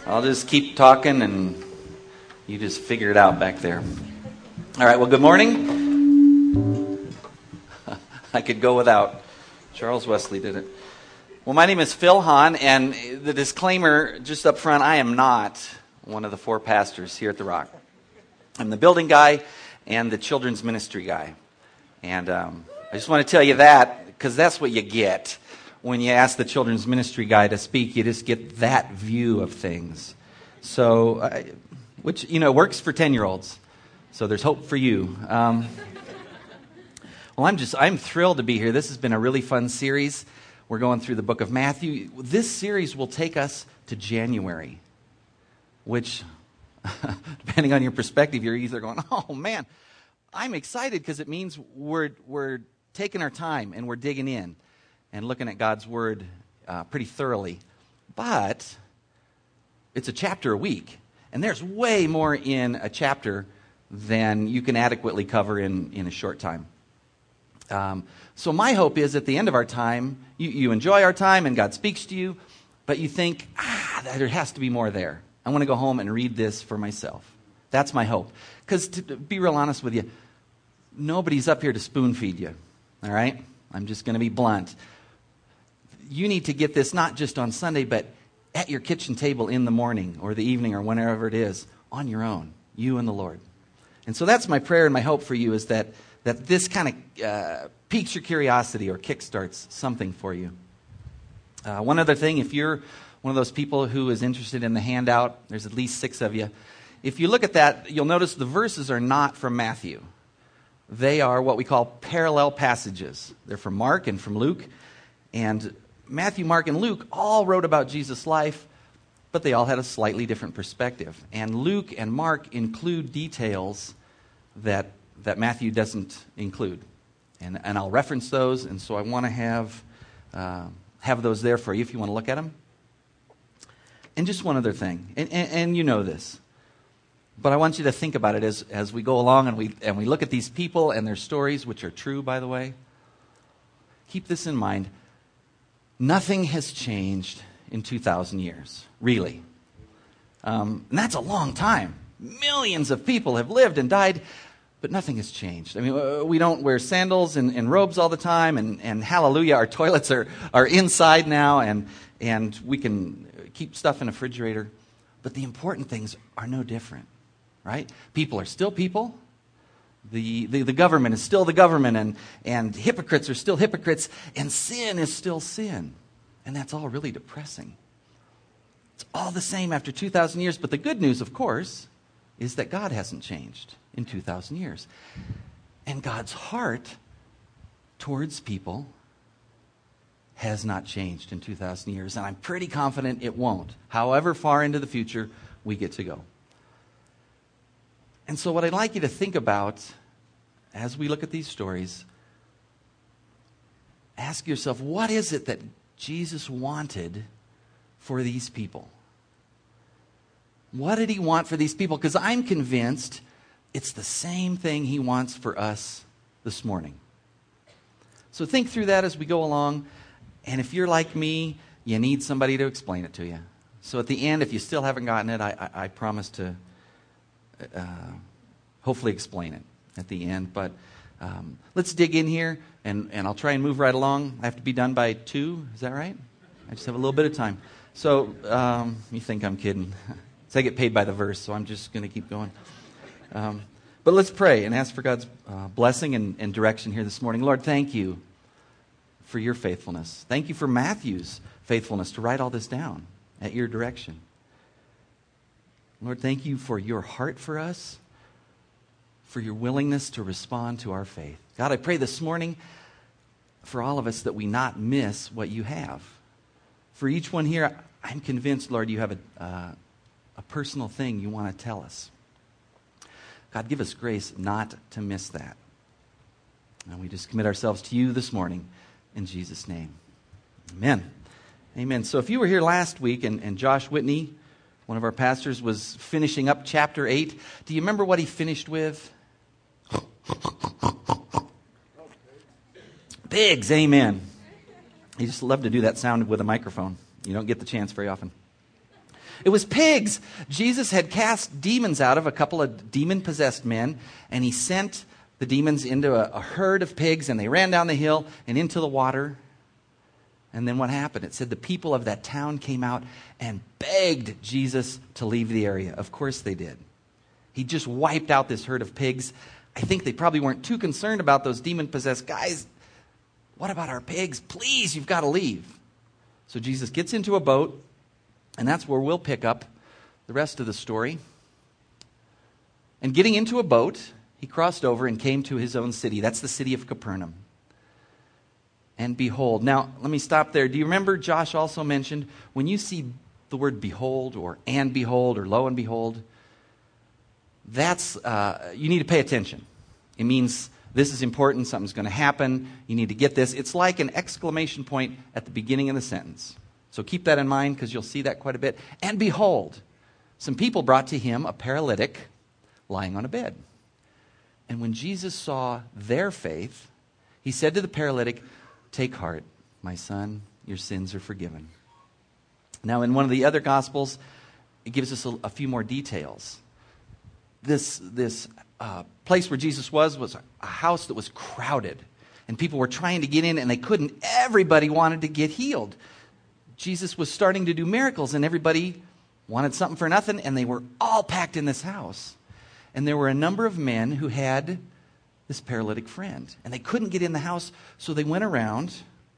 I'll just keep talking and you just figure it out back there. All right, well, good morning. I could go without. Charles Wesley did it. Well, my name is Phil Hahn, and the disclaimer just up front, I am not one of the four pastors here at The Rock. I'm the building guy and the children's ministry guy. And I just want to tell you that because that's what you get. When you ask the children's ministry guy to speak, you just get that view of things. So, which, works for 10-year-olds. So there's hope for you. Well, I'm thrilled to be here. This has been a really fun series. We're going through the book of Matthew. This series will take us to January, which, depending on your perspective, you're either going, oh man, I'm excited because it means we're taking our time and we're digging in and looking at God's Word pretty thoroughly. But it's a chapter a week. And there's way more in a chapter than you can adequately cover in a short time. So my hope is at the end of our time, you enjoy our time and God speaks to you, but you think, there has to be more there. I want to go home and read this for myself. That's my hope. Because to be real honest with you, nobody's up here to spoon feed you. All right? I'm just going to be blunt. You need to get this not just on Sunday, but at your kitchen table in the morning or the evening or whenever it is, on your own, you and the Lord. And so that's my prayer and my hope for you is that this kind of piques your curiosity or kickstarts something for you. One other thing, if you're one of those people who is interested in the handout, there's at least 6 of you. If you look at that, you'll notice the verses are not from Matthew. They are what we call parallel passages. They're from Mark and from Luke. And Matthew, Mark, and Luke all wrote about Jesus' life, but they all had a slightly different perspective. And Luke and Mark include details that Matthew doesn't include. And I'll reference those, and so I want to have those there for you if you want to look at them. And just one other thing, and you know this, but I want you to think about it as we go along and we look at these people and their stories, which are true, by the way. Keep this in mind. Nothing has changed in 2,000 years, really. And that's a long time. Millions of people have lived and died, but nothing has changed. I mean, we don't wear sandals and robes all the time, and hallelujah, our toilets are inside now, and we can keep stuff in a refrigerator. But the important things are no different, right? People are still people. The government is still the government, and hypocrites are still hypocrites, and sin is still sin. And that's all really depressing. It's all the same after 2,000 years. But the good news, of course, is that God hasn't changed in 2,000 years. And God's heart towards people has not changed in 2,000 years. And I'm pretty confident it won't, however far into the future we get to go. And so what I'd like you to think about as we look at these stories, ask yourself, what is it that Jesus wanted for these people? What did he want for these people? Because I'm convinced it's the same thing he wants for us this morning. So think through that as we go along. And if you're like me, you need somebody to explain it to you. So at the end, if you still haven't gotten it, I promise to hopefully explain it at the end. But let's dig in here, and I'll try and move right along. I have to be done by 2. Is that right? I just have a little bit of time. So you think I'm kidding. So I get paid by the verse, so I'm just going to keep going. But let's pray and ask for God's blessing and direction here this morning. Lord, thank you for your faithfulness. Thank you for Matthew's faithfulness to write all this down at your direction. Lord, thank you for your heart for us, for your willingness to respond to our faith. God, I pray this morning for all of us that we not miss what you have. For each one here, I'm convinced, Lord, you have a personal thing you want to tell us. God, give us grace not to miss that. And we just commit ourselves to you this morning in Jesus' name. Amen. Amen. So if you were here last week and Josh Whitney, one of our pastors, was finishing up chapter 8, do you remember what he finished with? Pigs, amen. You just love to do that sound with a microphone. You don't get the chance very often. It was pigs. Jesus had cast demons out of a couple of demon-possessed men, and he sent the demons into a herd of pigs, and they ran down the hill and into the water. And then what happened? It said the people of that town came out and begged Jesus to leave the area. Of course they did. He just wiped out this herd of pigs. I think they probably weren't too concerned about those demon-possessed guys. What about our pigs? Please, you've got to leave. So Jesus gets into a boat, and that's where we'll pick up the rest of the story. And getting into a boat, he crossed over and came to his own city. That's the city of Capernaum. And behold. Now, let me stop there. Do you remember Josh also mentioned when you see the word behold or and behold or lo and behold, that's you need to pay attention. It means this is important, something's going to happen, you need to get this. It's like an exclamation point at the beginning of the sentence. So keep that in mind because you'll see that quite a bit. And behold, some people brought to him a paralytic lying on a bed. And when Jesus saw their faith, he said to the paralytic, "Take heart, my son, your sins are forgiven." Now, in one of the other Gospels, it gives us a few more details. This place where Jesus was a house that was crowded. And people were trying to get in, and they couldn't. Everybody wanted to get healed. Jesus was starting to do miracles, and everybody wanted something for nothing, and they were all packed in this house. And there were a number of men who had this paralytic friend. And they couldn't get in the house, so they went around.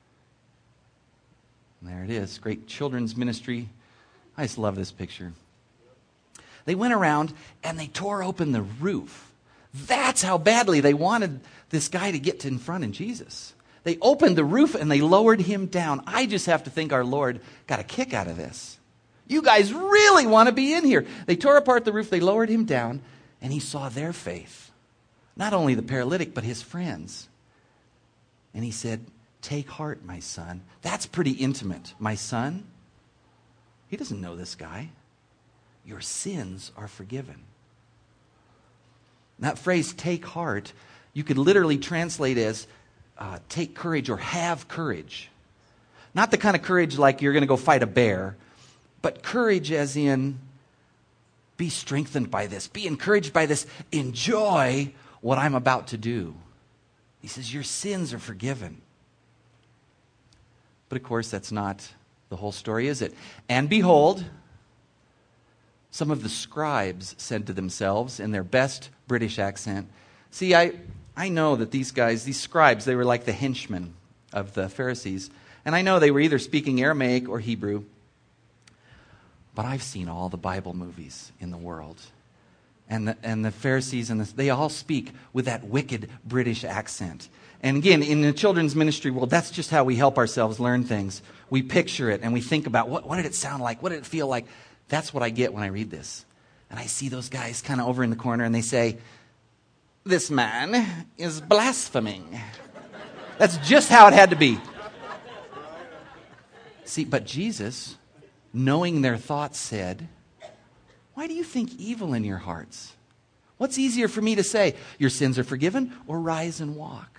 And there it is, great children's ministry. I just love this picture. They went around and they tore open the roof. That's how badly they wanted this guy to get in front of Jesus. They opened the roof and they lowered him down. I just have to think our Lord got a kick out of this. You guys really want to be in here. They tore apart the roof, they lowered him down, and he saw their faith. Not only the paralytic, but his friends. And he said, "Take heart, my son." That's pretty intimate. My son? He doesn't know this guy. Your sins are forgiven. And that phrase, "take heart," you could literally translate as take courage or have courage. Not the kind of courage like you're going to go fight a bear, but courage as in be strengthened by this, be encouraged by this, enjoy what I'm about to do. He says, your sins are forgiven. But of course, that's not the whole story, is it? And behold, some of the scribes said to themselves in their best British accent, see, I know that these guys, these scribes, they were like the henchmen of the Pharisees. And I know they were either speaking Aramaic or Hebrew. But I've seen all the Bible movies in the world. And the Pharisees, they all speak with that wicked British accent. And again, in the children's ministry world, that's just how we help ourselves learn things. We picture it and we think about, what did it sound like? What did it feel like? That's what I get when I read this. And I see those guys kind of over in the corner and they say, "This man is blaspheming." That's just how it had to be. See, but Jesus, knowing their thoughts, said, "Why do you think evil in your hearts? What's easier for me to say, your sins are forgiven, or rise and walk?"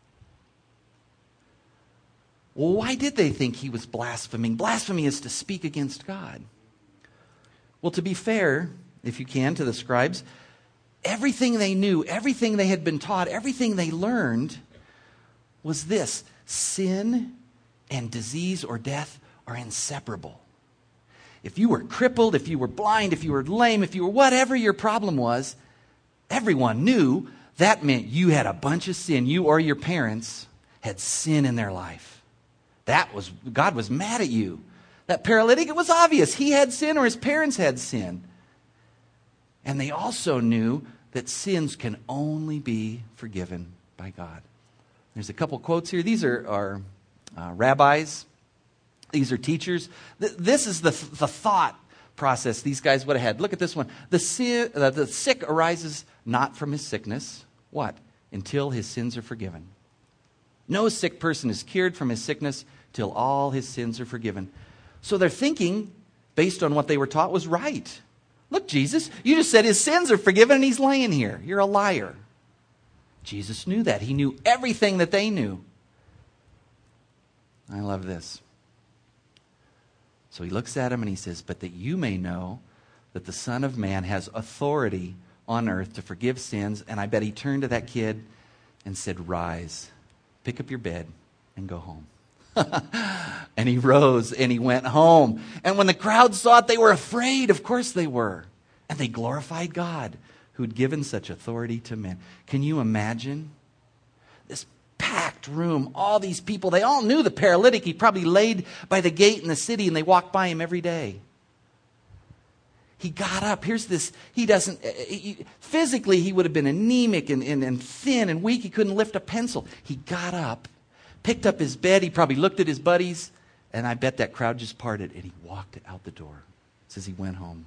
Well, why did they think he was blaspheming? Blasphemy is to speak against God. Well, to be fair, if you can, to the scribes, everything they knew, everything they had been taught, everything they learned was this: sin and disease or death are inseparable. If you were crippled, if you were blind, if you were lame, if you were whatever your problem was, everyone knew that meant you had a bunch of sin. You or your parents had sin in their life. God was mad at you. That paralytic, it was obvious. He had sin or his parents had sin. And they also knew that sins can only be forgiven by God. There's a couple quotes here. These are rabbis. These are teachers. This is the thought process these guys would have had. Look at this one. The sick arises not from his sickness. What? Until his sins are forgiven. No sick person is cured from his sickness till all his sins are forgiven. So their thinking, based on what they were taught, was right. Look, Jesus, you just said his sins are forgiven and he's laying here. You're a liar. Jesus knew that. He knew everything that they knew. I love this. So he looks at him and he says, but that you may know that the Son of Man has authority on earth to forgive sins. And I bet he turned to that kid and said, rise, pick up your bed, and go home. And he rose and he went home. And when the crowd saw it, they were afraid. Of course they were. And they glorified God, who'd given such authority to men. Can you imagine? This packed room, all these people, they all knew the paralytic. He probably laid by the gate in the city and they walked by him every day. He got up. Here's this, physically he would have been anemic and thin and weak. He couldn't lift a pencil. He got up, picked up his bed. He probably looked at his buddies, and I bet that crowd just parted, and he walked out the door. It says he went home.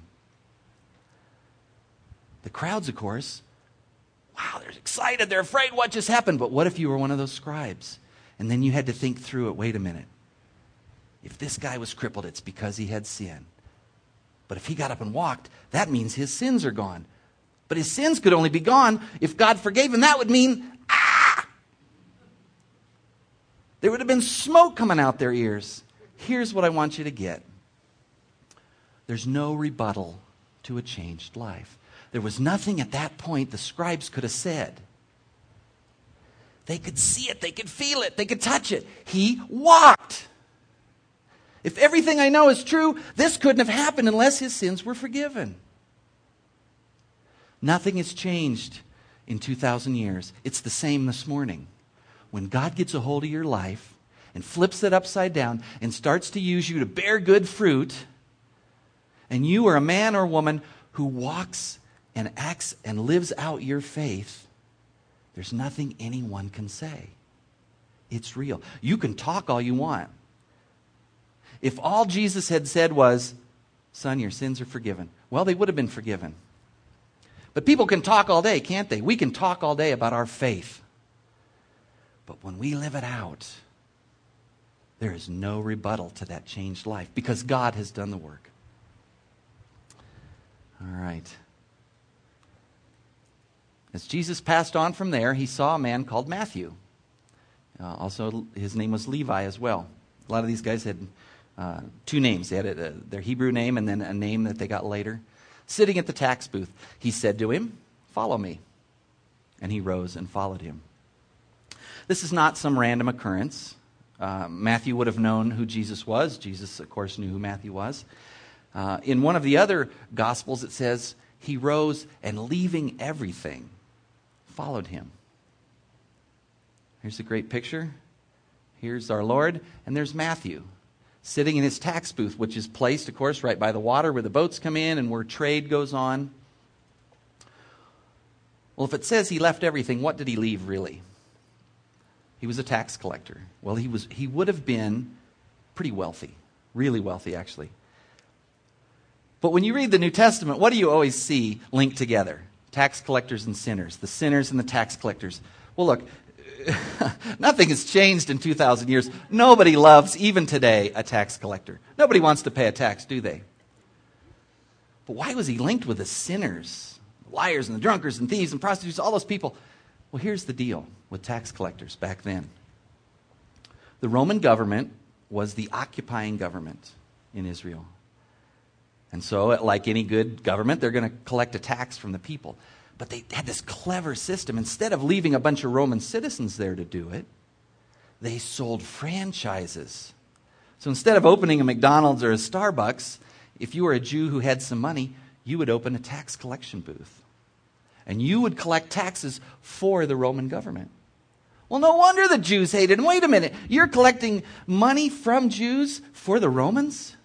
The crowds, of course, wow, they're excited. They're afraid what just happened. But what if you were one of those scribes? And then you had to think through it. Wait a minute. If this guy was crippled, it's because he had sin. But if he got up and walked, that means his sins are gone. But his sins could only be gone if God forgave him. That would mean, there would have been smoke coming out their ears. Here's what I want you to get. There's no rebuttal to a changed life. There was nothing at that point the scribes could have said. They could see it. They could feel it. They could touch it. He walked. If everything I know is true, this couldn't have happened unless his sins were forgiven. Nothing has changed in 2,000 years. It's the same this morning. When God gets a hold of your life and flips it upside down and starts to use you to bear good fruit, and you are a man or woman who walks and acts and lives out your faith, there's nothing anyone can say. It's real. You can talk all you want. If all Jesus had said was, son, your sins are forgiven, well, they would have been forgiven. But people can talk all day, can't they? We can talk all day about our faith. But when we live it out, there is no rebuttal to that changed life because God has done the work. All right. As Jesus passed on from there, he saw a man called Matthew. Also, his name was Levi as well. A lot of these guys had two names. They had their Hebrew name and then a name that they got later. Sitting at the tax booth, he said to him, follow me. And he rose and followed him. This is not some random occurrence. Matthew would have known who Jesus was. Jesus, of course, knew who Matthew was. In one of the other Gospels, it says, he rose and leaving everything, followed him. Here's a great picture. Here's our Lord, and there's Matthew, sitting in his tax booth, which is placed, of course, right by the water where the boats come in and where trade goes on. Well, if it says he left everything, what did he leave, really? He was a tax collector. Well, he would have been pretty wealthy, really wealthy, actually. But when you read the New Testament, what do you always see linked together? Tax collectors and sinners, the sinners and the tax collectors. Well, look, nothing has changed in 2,000 years. Nobody loves, even today, a tax collector. Nobody wants to pay a tax, do they? But why was he linked with the sinners? The liars and the drunkards and thieves and prostitutes, all those people. Well, here's the deal with tax collectors back then. The Roman government was the occupying government in Israel. And so, like any good government, they're going to collect a tax from the people. But they had this clever system. Instead of leaving a bunch of Roman citizens there to do it, they sold franchises. So instead of opening a McDonald's or a Starbucks, if you were a Jew who had some money, you would open a tax collection booth. And you would collect taxes for the Roman government. Well, no wonder the Jews hated him. Wait a minute. You're collecting money from Jews for the Romans?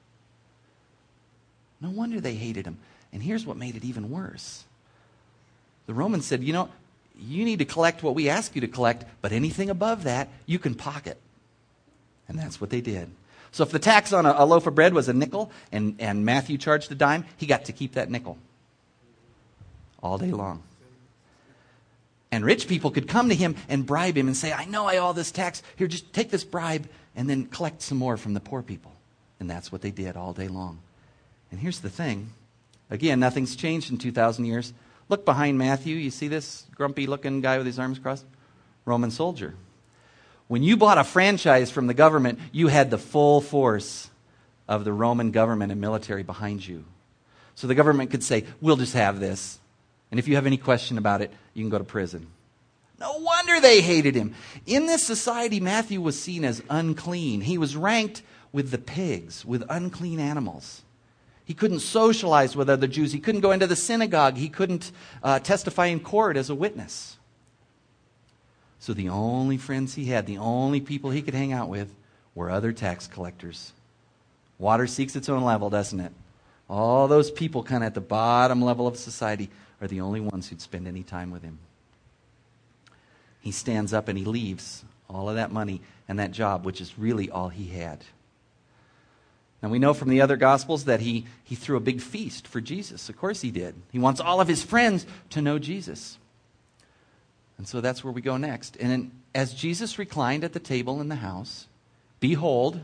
No wonder they hated him. And here's what made it even worse. The Romans said, you need to collect what we ask you to collect, but anything above that, you can pocket. And that's what they did. So if the tax on a loaf of bread was a nickel and Matthew charged a dime, he got to keep that nickel all day long. And rich people could come to him and bribe him and say, I know I owe this tax. Here, just take this bribe and then collect some more from the poor people. And that's what they did all day long. And here's the thing. Again, nothing's changed in 2,000 years. Look behind Matthew. You see this grumpy-looking guy with his arms crossed? Roman soldier. When you bought a franchise from the government, you had the full force of the Roman government and military behind you. So the government could say, we'll just have this. And if you have any question about it, you can go to prison. No wonder they hated him. In this society, Matthew was seen as unclean. He was ranked with the pigs, with unclean animals. He couldn't socialize with other Jews. He couldn't go into the synagogue. He couldn't testify in court as a witness. So the only friends he had, the only people he could hang out with, were other tax collectors. Water seeks its own level, doesn't it? All those people kind of at the bottom level of society are the only ones who'd spend any time with him. He stands up and he leaves all of that money and that job, which is really all he had. Now we know from the other Gospels that he threw a big feast for Jesus. Of course he did. He wants all of his friends to know Jesus. And so that's where we go next. And as Jesus reclined at the table in the house, behold,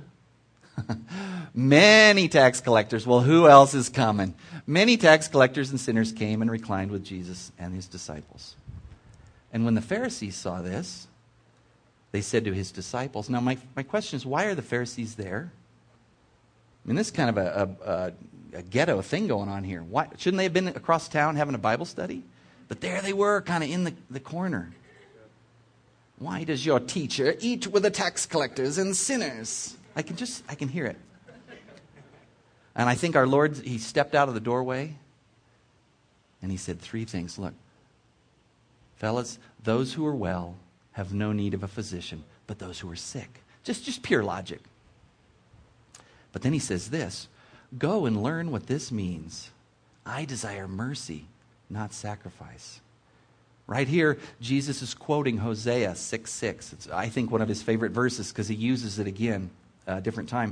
many tax collectors. Well, who else is coming? Many tax collectors and sinners came and reclined with Jesus and his disciples. And when the Pharisees saw this, they said to his disciples, now my question is, why are the Pharisees there? I mean, this is kind of a ghetto thing going on here. Why, shouldn't they have been across town having a Bible study? But there they were, kind of in the corner. Why does your teacher eat with the tax collectors and sinners? I can hear it. And I think our Lord, he stepped out of the doorway and he said three things. Look, fellas, those who are well have no need of a physician, but those who are sick. Just pure logic. But then he says this, go and learn what this means. I desire mercy, not sacrifice. Right here, Jesus is quoting Hosea 6:6. It's, I think, one of his favorite verses because he uses it again a different time.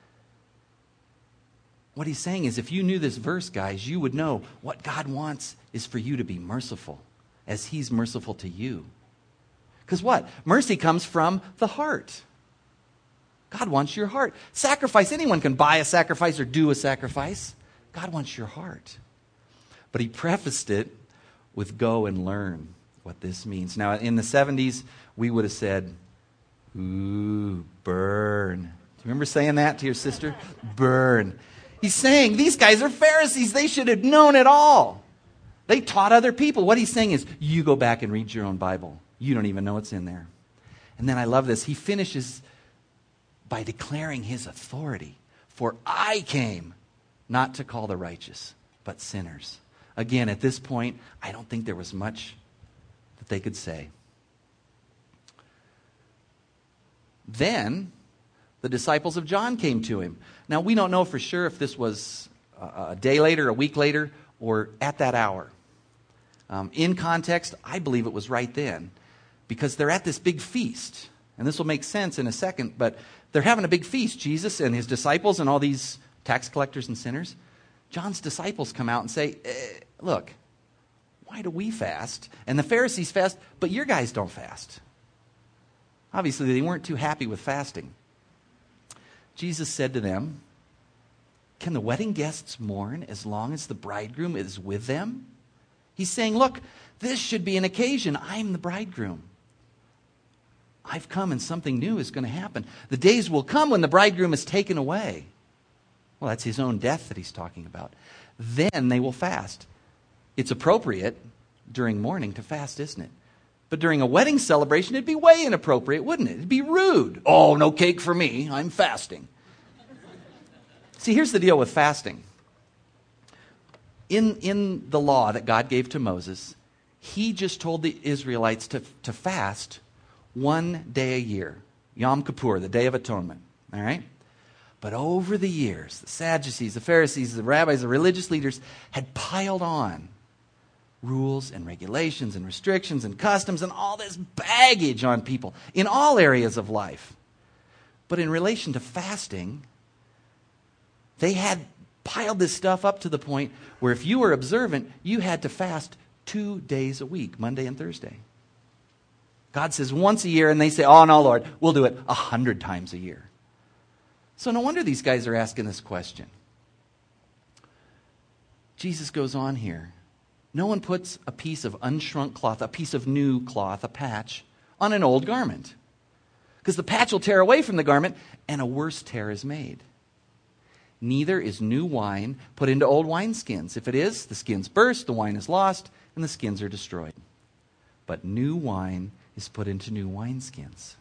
What he's saying is, if you knew this verse, guys, you would know what God wants is for you to be merciful as he's merciful to you. Because what? Mercy comes from the heart. God wants your heart. Sacrifice, anyone can buy a sacrifice or do a sacrifice. God wants your heart. But he prefaced it with go and learn what this means. Now, in the 70s, we would have said, ooh, burn. Do you remember saying that to your sister? Burn. He's saying, these guys are Pharisees. They should have known it all. They taught other people. What he's saying is, you go back and read your own Bible. You don't even know what's in there. And then I love this. He finishes by declaring his authority. For I came not to call the righteous, but sinners. Again, at this point, I don't think there was much that they could say. Then, the disciples of John came to him. Now, we don't know for sure if this was a day later, a week later, or at that hour. In context, I believe it was right then, because they're at this big feast. And this will make sense in a second, but they're having a big feast, Jesus and his disciples and all these tax collectors and sinners. John's disciples come out and say, look, why do we fast? And the Pharisees fast, but your guys don't fast. Obviously, they weren't too happy with fasting. Jesus said to them, can the wedding guests mourn as long as the bridegroom is with them? He's saying, look, this should be an occasion. I'm the bridegroom. I've come and something new is going to happen. The days will come when the bridegroom is taken away. Well, that's his own death that he's talking about. Then they will fast. It's appropriate during mourning to fast, isn't it? But during a wedding celebration, it'd be way inappropriate, wouldn't it? It'd be rude. Oh, no cake for me. I'm fasting. See, here's the deal with fasting. In the law that God gave to Moses, he just told the Israelites to fast one day a year. Yom Kippur, the Day of Atonement. All right? But over the years, the Sadducees, the Pharisees, the rabbis, the religious leaders had piled on rules and regulations and restrictions and customs and all this baggage on people in all areas of life. But in relation to fasting, they had piled this stuff up to the point where if you were observant, you had to fast 2 days a week, Monday and Thursday. God says once a year, and they say, oh, no, Lord, we'll do it 100 times a year. So no wonder these guys are asking this question. Jesus goes on here. No one puts a piece of unshrunk cloth, a piece of new cloth, a patch, on an old garment. Because the patch will tear away from the garment, and a worse tear is made. Neither is new wine put into old wineskins. If it is, the skins burst, the wine is lost, and the skins are destroyed. But new wine is put into new wineskins.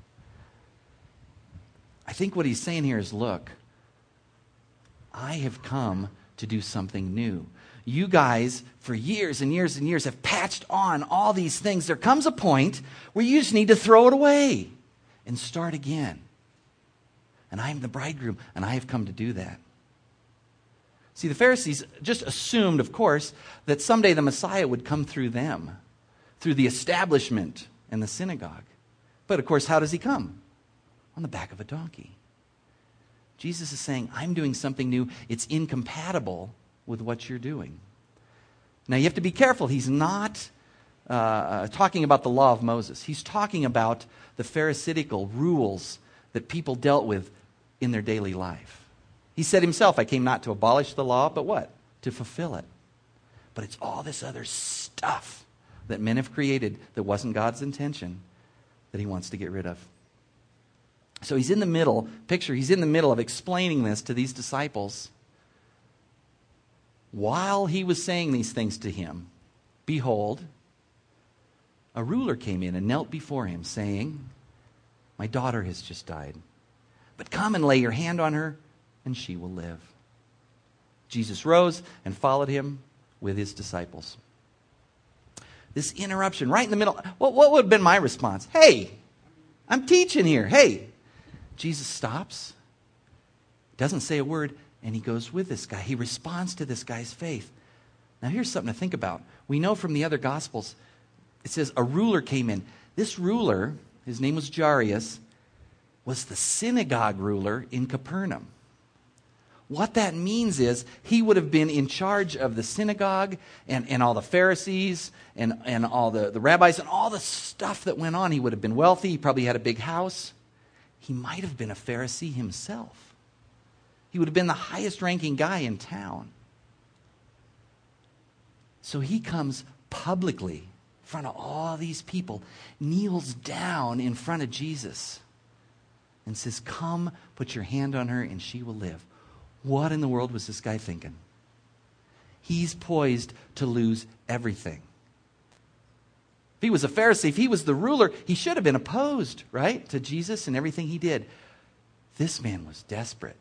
I think what he's saying here is, look, I have come to do something new. You guys, for years and years and years, have patched on all these things. There comes a point where you just need to throw it away and start again. And I am the bridegroom, and I have come to do that. See, the Pharisees just assumed, of course, that someday the Messiah would come through them, through the establishment and the synagogue. But, of course, how does he come? On the back of a donkey. Jesus is saying, I'm doing something new. It's incompatible with what you're doing. Now, you have to be careful. He's not talking about the law of Moses. He's talking about the Pharisaical rules that people dealt with in their daily life. He said himself, I came not to abolish the law, but what? To fulfill it. But it's all this other stuff that men have created that wasn't God's intention that he wants to get rid of. So he's in the middle, he's in the middle of explaining this to these disciples. While he was saying these things to him, behold, a ruler came in and knelt before him, saying, my daughter has just died, but come and lay your hand on her, and she will live. Jesus rose and followed him with his disciples. This interruption right in the middle, what would have been my response? Hey, I'm teaching here. Hey. Jesus stops, doesn't say a word, and he goes with this guy. He responds to this guy's faith. Now here's something to think about. We know from the other Gospels, it says a ruler came in. This ruler, his name was Jairus, was the synagogue ruler in Capernaum. What that means is he would have been in charge of the synagogue and all the Pharisees and all the rabbis and all the stuff that went on. He would have been wealthy. He probably had a big house. He might have been a Pharisee himself. He would have been the highest ranking guy in town. So he comes publicly in front of all these people, kneels down in front of Jesus and says, come, put your hand on her and she will live. What in the world was this guy thinking? He's poised to lose everything. If he was a Pharisee, if he was the ruler, he should have been opposed, right, to Jesus and everything he did. This man was desperate.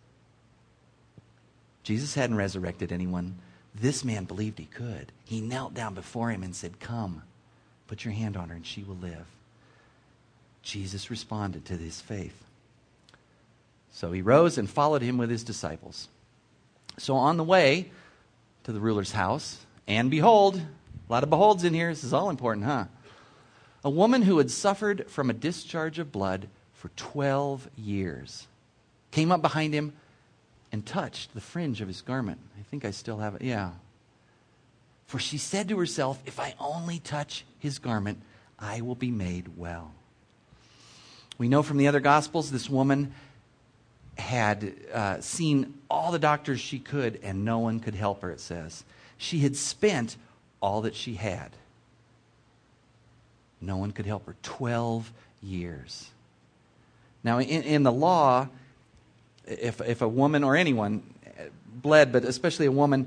Jesus hadn't resurrected anyone. This man believed he could. He knelt down before him and said, come, put your hand on her and she will live. Jesus responded to his faith. So he rose and followed him with his disciples. So on the way to the ruler's house, and behold, a lot of beholds in here. This is all important, huh? A woman who had suffered from a discharge of blood for 12 years came up behind him and touched the fringe of his garment. I think I still have it. Yeah. For she said to herself, if I only touch his garment, I will be made well. We know from the other Gospels this woman had seen all the doctors she could and no one could help her, it says. She had spent all that she had. No one could help her. 12 years. Now, in the law, if a woman or anyone bled, but especially a woman,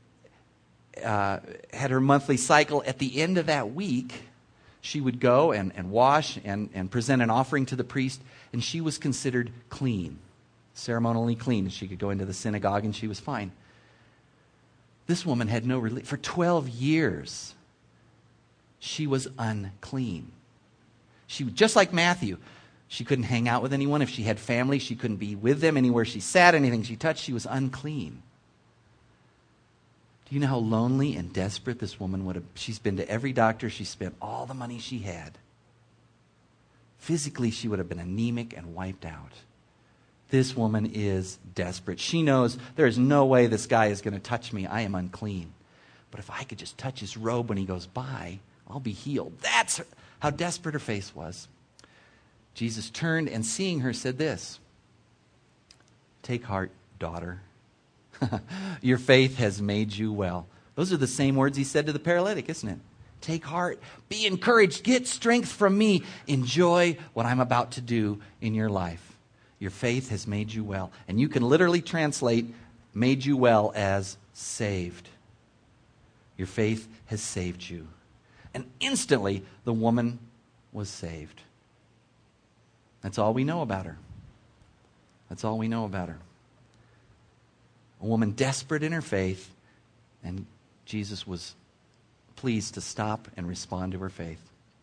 had her monthly cycle, at the end of that week, she would go and wash and present an offering to the priest, and she was considered clean, ceremonially clean. She could go into the synagogue and she was fine. This woman had no relief. For 12 years, she was unclean. She, just like Matthew, she couldn't hang out with anyone. If she had family, she couldn't be with them. Anywhere she sat, anything she touched, she was unclean. Do you know how lonely and desperate this woman would have? She's been to every doctor. She spent all the money she had. Physically, she would have been anemic and wiped out. This woman is desperate. She knows there is no way this guy is going to touch me. I am unclean. But if I could just touch his robe when he goes by, I'll be healed. That's how desperate her face was. Jesus turned and seeing her said this, take heart, daughter. Your faith has made you well. Those are the same words he said to the paralytic, isn't it? Take heart, be encouraged, get strength from me. Enjoy what I'm about to do in your life. Your faith has made you well. And you can literally translate made you well as saved. Your faith has saved you. And instantly, the woman was saved. That's all we know about her. That's all we know about her. A woman desperate in her faith, and Jesus was pleased to stop and respond to her faith.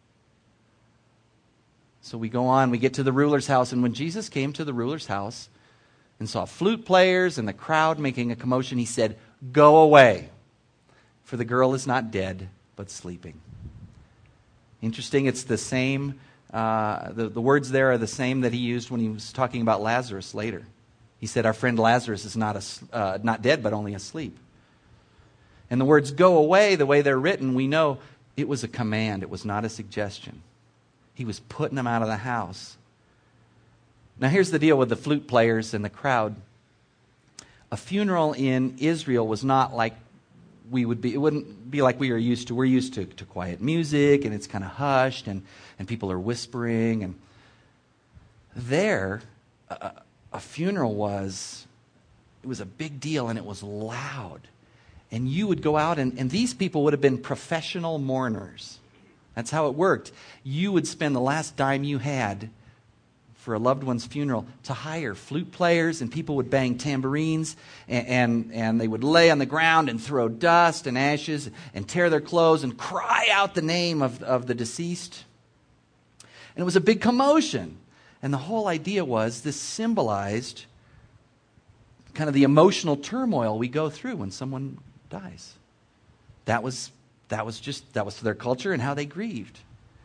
So we go on, we get to the ruler's house, and when Jesus came to the ruler's house and saw flute players and the crowd making a commotion, he said, "Go away, for the girl is not dead, but sleeping." Interesting, it's the same, the words there are the same that he used when he was talking about Lazarus later. He said, "Our friend Lazarus is not dead, but only asleep." And the words "go away," the way they're written, we know it was a command. It was not a suggestion. He was putting them out of the house. Now here's the deal with the flute players and the crowd. A funeral in Israel was not like we would be. It wouldn't be like we are used to. We're used to quiet music, and it's kind of hushed, and people are whispering. And there, a funeral was a big deal, and it was loud. And you would go out, and these people would have been professional mourners. That's how it worked. You would spend the last dime you had for a loved one's funeral to hire flute players, and people would bang tambourines, and they would lay on the ground and throw dust and ashes and tear their clothes and cry out the name of the deceased. And it was a big commotion. And the whole idea was this symbolized kind of the emotional turmoil we go through when someone dies. That was their culture and how they grieved.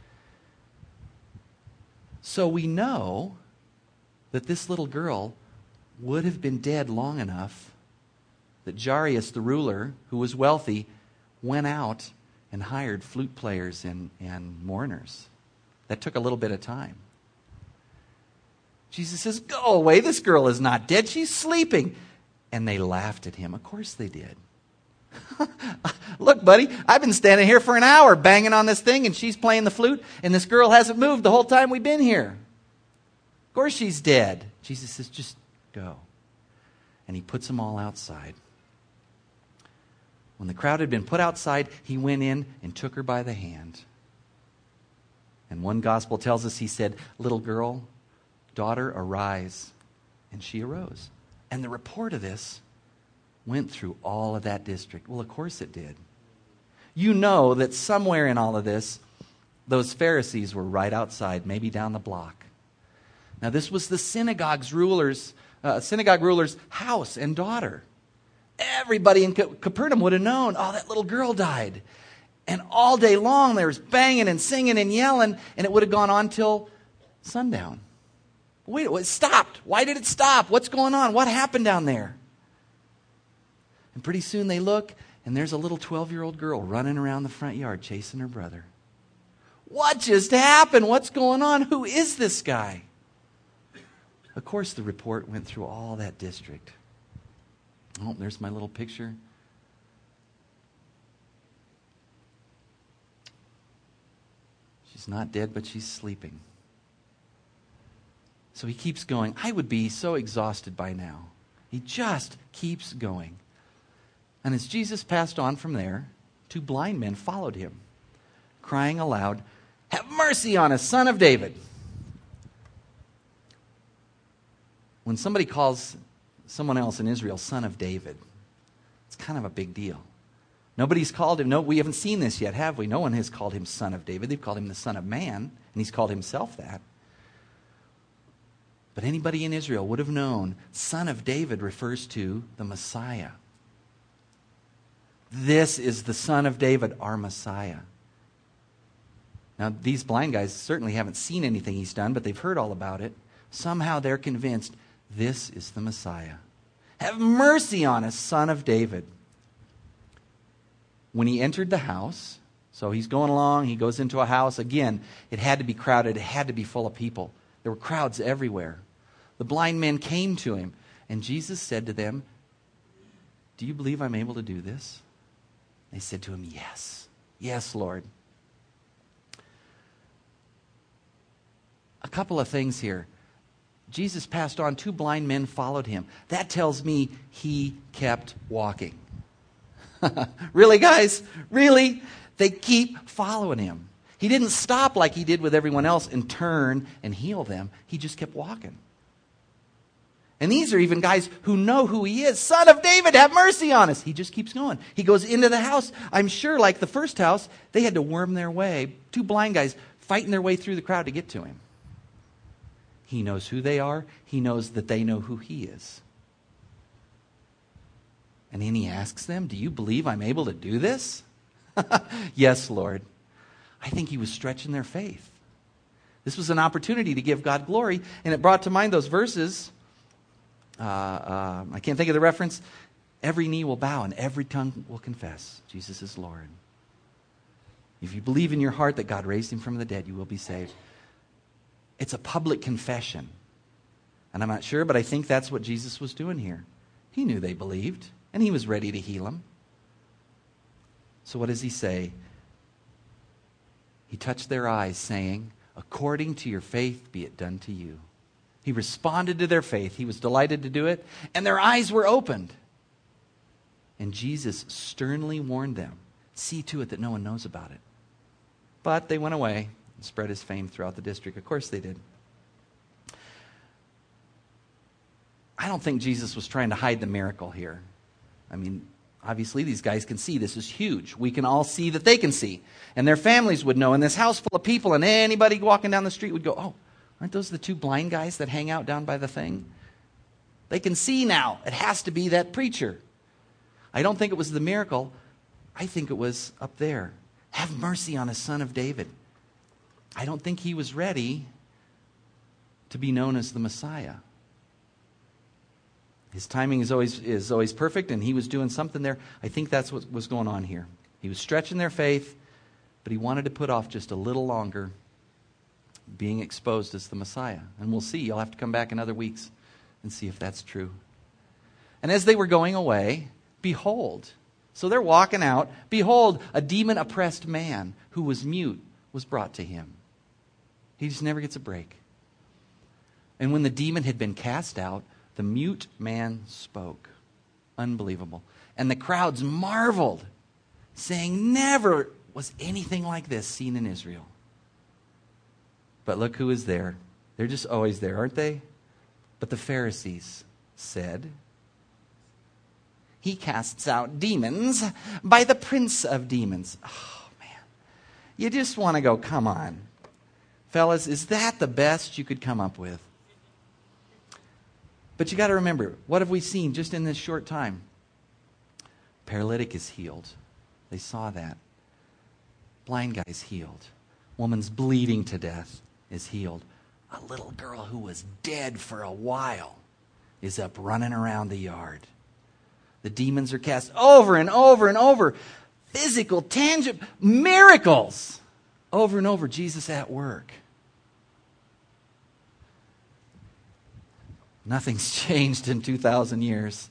So we know that this little girl would have been dead long enough that Jairus, the ruler, who was wealthy, went out and hired flute players and mourners. That took a little bit of time. Jesus says, "Go away, this girl is not dead, she's sleeping." And they laughed at him. Of course they did. "Look, buddy, I've been standing here for an hour banging on this thing, and she's playing the flute, and this girl hasn't moved the whole time we've been here. Of course she's dead." Jesus says, "Just go." And he puts them all outside. When the crowd had been put outside, he went in and took her by the hand. And one gospel tells us he said, "Little girl, daughter, arise." And she arose. And the report of this went through all of that district. Well, of course it did. You know that somewhere in all of this, those Pharisees were right outside, maybe down the block. Now, this was the synagogue ruler's house and daughter. Everybody in Capernaum would have known, oh, that little girl died. And all day long, there was banging and singing and yelling, and it would have gone on till sundown. Wait, it stopped. Why did it stop? What's going on? What happened down there? And pretty soon they look, and there's a little 12-year-old girl running around the front yard chasing her brother. What just happened? What's going on? Who is this guy? Of course, the report went through all that district. Oh, there's my little picture. She's not dead, but she's sleeping. So he keeps going. I would be so exhausted by now. He just keeps going. And as Jesus passed on from there, 2 blind men followed him, crying aloud, "Have mercy on us, Son of David." When somebody calls someone else in Israel Son of David, it's kind of a big deal. Nobody's called him, no, we haven't seen this yet, have we? No one has called him Son of David. They've called him the Son of Man, and he's called himself that. But anybody in Israel would have known Son of David refers to the Messiah. This is the Son of David, our Messiah. Now, these blind guys certainly haven't seen anything he's done, but they've heard all about it. Somehow they're convinced this is the Messiah. Have mercy on us, Son of David. When he entered the house, so he's going along, he goes into a house. Again, it had to be crowded. It had to be full of people. There were crowds everywhere. The blind men came to him, and Jesus said to them, "Do you believe I'm able to do this?" They said to him, "Yes. Yes, Lord." A couple of things here. Jesus passed on. 2 blind men followed him. That tells me he kept walking. Really, guys? Really? They keep following him. He didn't stop like he did with everyone else and turn and heal them. He just kept walking. And these are even guys who know who he is. Son of David, have mercy on us. He just keeps going. He goes into the house. I'm sure, like the first house, they had to worm their way. 2 blind guys fighting their way through the crowd to get to him. He knows who they are. He knows that they know who he is. And then he asks them, do you believe I'm able to do this? Yes, Lord. I think he was stretching their faith. This was an opportunity to give God glory. And it brought to mind those verses. I can't think of the reference. Every knee will bow and every tongue will confess Jesus is Lord. If you believe in your heart that God raised him from the dead, you will be saved. It's a public confession. And I'm not sure, but I think that's what Jesus was doing here. He knew they believed, and he was ready to heal them. So what does he say? He touched their eyes, saying, according to your faith be it done to you. He responded to their faith. He was delighted to do it, and their eyes were opened. And Jesus sternly warned them, see to it that no one knows about it. But they went away and spread his fame throughout the district. Of course they did. I don't think Jesus was trying to hide the miracle here. I mean, obviously these guys can see this is huge. We can all see that they can see. And their families would know. And this house full of people, and anybody walking down the street would go, oh, aren't those the 2 blind guys that hang out down by the thing? They can see now. It has to be that preacher. I don't think it was the miracle. I think it was up there. Have mercy on us, Son of David. I don't think he was ready to be known as the Messiah. His timing is always perfect, and he was doing something there. I think that's what was going on here. He was stretching their faith, but he wanted to put off just a little longer being exposed as the Messiah. And we'll see. You'll have to come back in other weeks and see if that's true. And as they were going away, behold, so they're walking out, behold, a demon-oppressed man who was mute was brought to him. He just never gets a break. And when the demon had been cast out, the mute man spoke. Unbelievable. And the crowds marveled, saying, never was anything like this seen in Israel. But look who is there. They're just always there, aren't they? But the Pharisees said, he casts out demons by the prince of demons. Oh, man. You just want to go, come on. Fellas, is that the best you could come up with? But you got to remember, what have we seen just in this short time? Paralytic is healed. They saw that. Blind guy's healed. Woman's bleeding to death is healed. A little girl who was dead for a while is up running around the yard. The demons are cast over and over and over. Physical, tangible miracles. Over and over, Jesus at work. Nothing's changed in 2,000 years.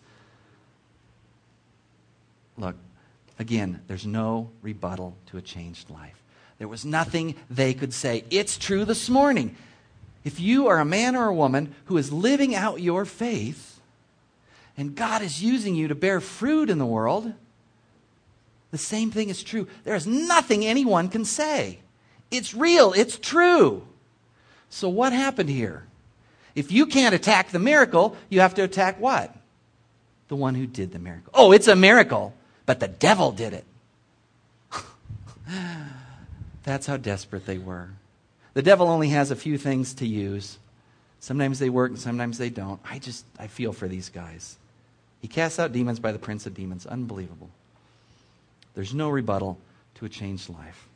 Look, again, there's no rebuttal to a changed life. There was nothing they could say. It's true this morning. If you are a man or a woman who is living out your faith, and God is using you to bear fruit in the world, the same thing is true. There is nothing anyone can say. It's real. It's true. So what happened here? If you can't attack the miracle, you have to attack what? The one who did the miracle. Oh, it's a miracle, but the devil did it. That's how desperate they were. The devil only has a few things to use. Sometimes they work and sometimes they don't. I feel for these guys. He casts out demons by the prince of demons. Unbelievable. There's no rebuttal to a changed life.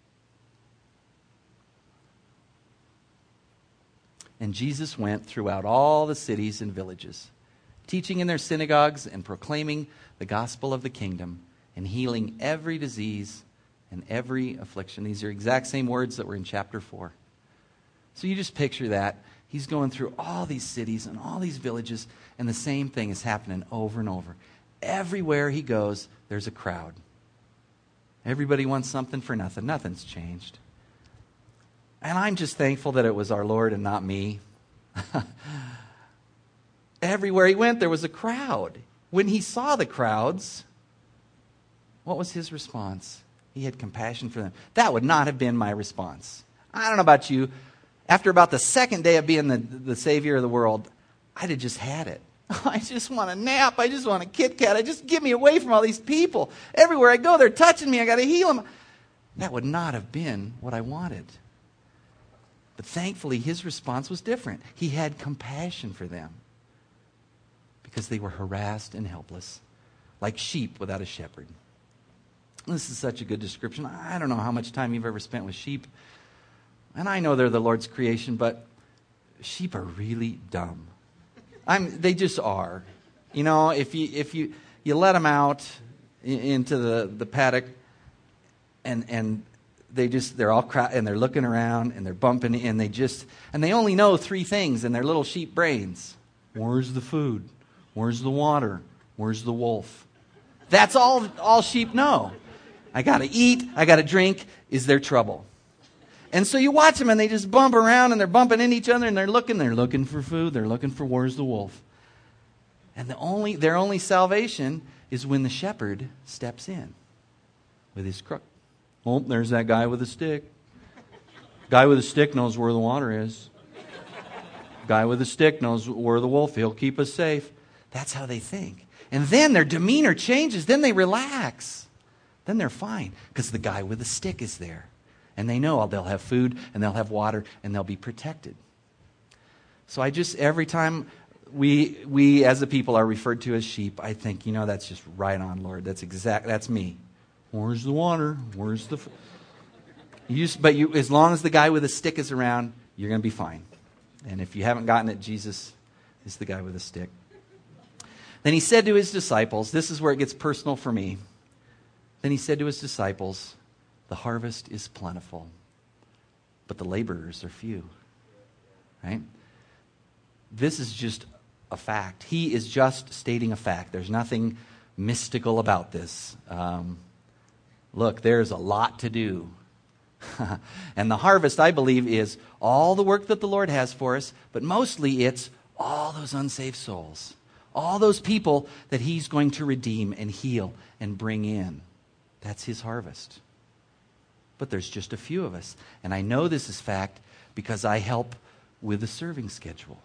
And Jesus went throughout all the cities and villages, teaching in their synagogues and proclaiming the gospel of the kingdom and healing every disease and every affliction. These are exact same words that were in chapter 4. So you just picture that. He's going through all these cities and all these villages, and the same thing is happening over and over. Everywhere he goes, there's a crowd. Everybody wants something for nothing. Nothing's changed. And I'm just thankful that it was our Lord and not me. Everywhere he went, there was a crowd. When he saw the crowds, what was his response? He had compassion for them. That would not have been my response. I don't know about you. After about the second day of being the Savior of the world, I'd have just had it. I just want a nap. I just want a Kit Kat. Just get me away from all these people. Everywhere I go, they're touching me. I got to heal them. That would not have been what I wanted. But thankfully, his response was different. He had compassion for them because they were harassed and helpless, like sheep without a shepherd. This is such a good description. I don't know how much time you've ever spent with sheep. And I know they're the Lord's creation, but sheep are really dumb. They just are. You know, if you let them out into the paddock, and they're all and they're looking around and they're bumping and they only know three things in their little sheep brains. Where's the food? Where's the water? Where's the wolf? That's all sheep know. I got to eat. I got to drink. Is there trouble? And so you watch them and they just bump around and they're bumping into each other and they're looking for food. They're looking for where's the wolf. And their only salvation is when the shepherd steps in with his crook. Oh, there's that guy with a stick. Guy with a stick knows where the water is. Guy with a stick knows where the wolf. He'll keep us safe. That's how they think. And then their demeanor changes. Then they relax. Then they're fine because the guy with the stick is there. And they know they'll have food and they'll have water and they'll be protected. So every time we as a people are referred to as sheep, I think, that's just right on, Lord. That's me. Where's the water? Where's the as long as the guy with a stick is around, you're going to be fine. And if you haven't gotten it, Jesus is the guy with a stick. Then he said to his disciples, this is where it gets personal for me. Then he said to his disciples, the harvest is plentiful, but the laborers are few. Right? This is just a fact. He is just stating a fact. There's nothing mystical about this. Look, there's a lot to do. And the harvest, I believe, is all the work that the Lord has for us, but mostly it's all those unsaved souls. All those people that he's going to redeem and heal and bring in. That's his harvest. But there's just a few of us. And I know this is fact because I help with the serving schedule.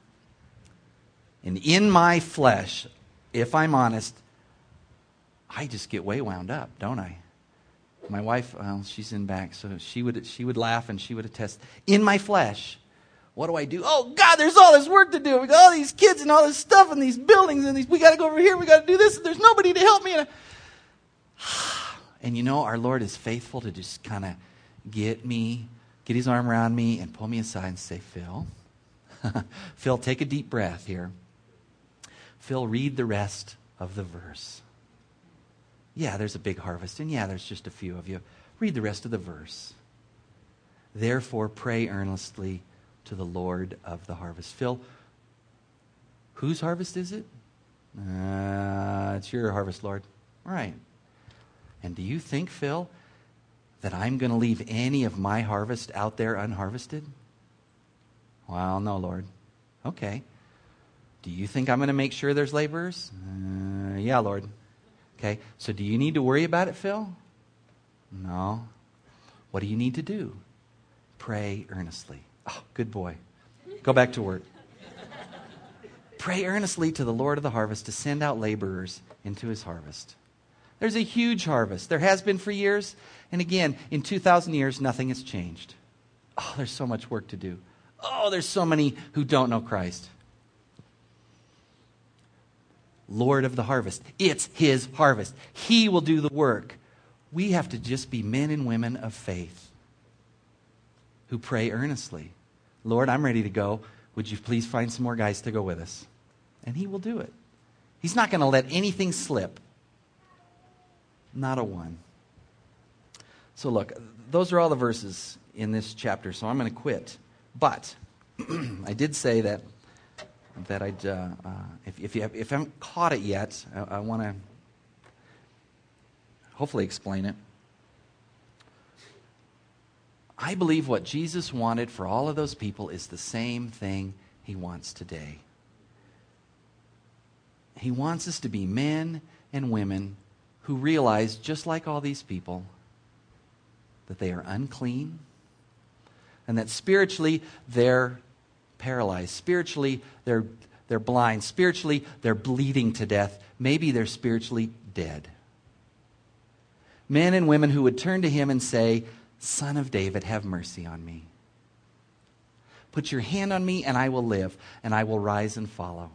And in my flesh, if I'm honest, I just get way wound up, don't I? My wife, she's in back, so she would laugh and she would attest. In my flesh, what do? Oh, God, there's all this work to do. We got all these kids and all this stuff and these buildings and we got to go over here. We got to do this. And there's nobody to help me. And our Lord is faithful to just kind of get his arm around me and pull me aside and say, Phil, Phil, take a deep breath here. Phil, read the rest of the verse. Yeah, there's a big harvest, and yeah, there's just a few of you. Read the rest of the verse. Therefore, pray earnestly to the Lord of the harvest. Phil, whose harvest is it? It's your harvest, Lord. All right. And do you think, Phil, that I'm going to leave any of my harvest out there unharvested? Well, no, Lord. Okay. Do you think I'm going to make sure there's laborers? Yeah, Lord. Okay. So do you need to worry about it, Phil? No. What do you need to do? Pray earnestly. Oh, good boy. Go back to work. Pray earnestly to the Lord of the harvest to send out laborers into his harvest. There's a huge harvest. There has been for years. And again, in 2,000 years, nothing has changed. Oh, there's so much work to do. Oh, there's so many who don't know Christ. Lord of the harvest. It's his harvest. He will do the work. We have to just be men and women of faith who pray earnestly. Lord, I'm ready to go. Would you please find some more guys to go with us? And he will do it. He's not going to let anything slip. Not a one. So look, those are all the verses in this chapter, so I'm going to quit. But I did say that I'd, if you haven't caught it yet, I want to hopefully explain it. I believe what Jesus wanted for all of those people is the same thing he wants today. He wants us to be men and women who realize, just like all these people, that they are unclean and that spiritually they're paralyzed. Spiritually they're blind. Spiritually they're bleeding to death. Maybe they're spiritually dead. Men and women who would turn to him and say, Son of David, have mercy on me. Put your hand on me and I will live, and I will rise and follow.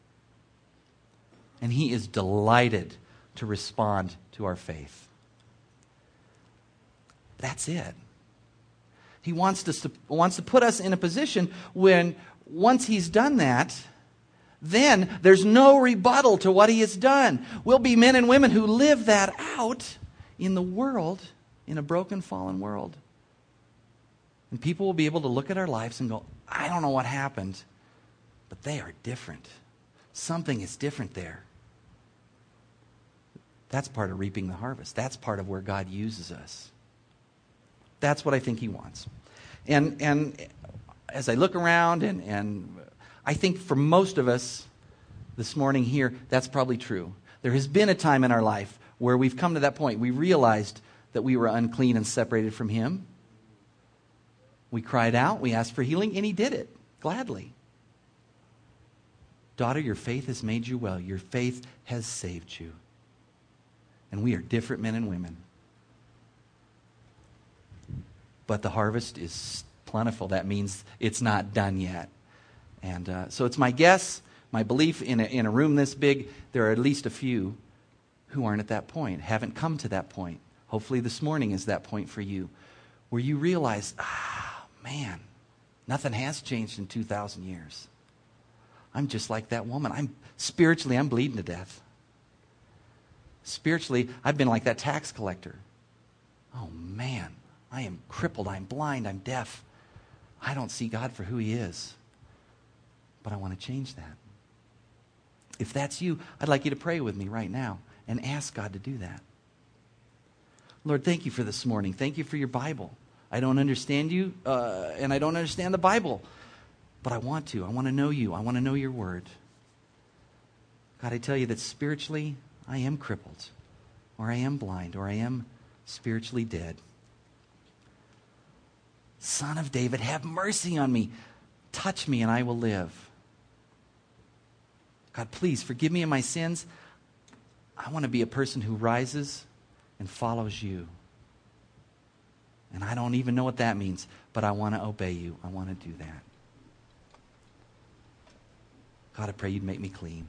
And he is delighted to respond to our faith. That's it. He wants to put us in a position when, once he's done that, then there's no rebuttal to what he has done. We'll be men and women who live that out in the world, in a broken, fallen world. And people will be able to look at our lives and go, I don't know what happened, but they are different. Something is different there. That's part of reaping the harvest. That's part of where God uses us. That's what I think he wants. And as I look around, and I think for most of us this morning here, that's probably true. There has been a time in our life where we've come to that point. We realized that we were unclean and separated from him. We cried out, we asked for healing, and he did it gladly. Daughter, your faith has made you well. Your faith has saved you. And we are different men and women. But the harvest is plentiful. That means it's not done yet. And so it's my guess, my belief, in a room this big, there are at least a few who aren't at that point, haven't come to that point. Hopefully this morning is that point for you, where you realize, man, nothing has changed in 2,000 years. I'm just like that woman. Spiritually, I'm bleeding to death. Spiritually, I've been like that tax collector. Oh man, I am crippled, I'm blind, I'm deaf. I don't see God for who he is. But I want to change that. If that's you, I'd like you to pray with me right now and ask God to do that. Lord, thank you for this morning. Thank you for your Bible. I don't understand you, and I don't understand the Bible. But I want to. I want to know you. I want to know your word. God, I tell you that spiritually, I am crippled, or I am blind, or I am spiritually dead. Son of David, have mercy on me. Touch me and I will live. God, please forgive me of my sins. I want to be a person who rises and follows you. And I don't even know what that means, but I want to obey you. I want to do that. God, I pray you'd make me clean.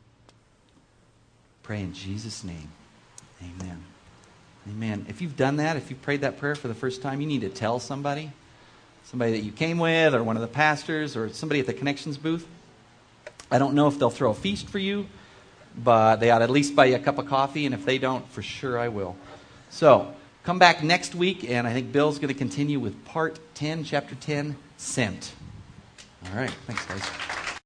Pray in Jesus' name. Amen. Amen. If you've done that, if you've prayed that prayer for the first time, you need to tell somebody that you came with, or one of the pastors, or somebody at the Connections booth. I don't know if they'll throw a feast for you, but they ought to at least buy you a cup of coffee, and if they don't, for sure I will. So, come back next week, and I think Bill's going to continue with part 10, chapter 10, Sent. All right. Thanks, guys.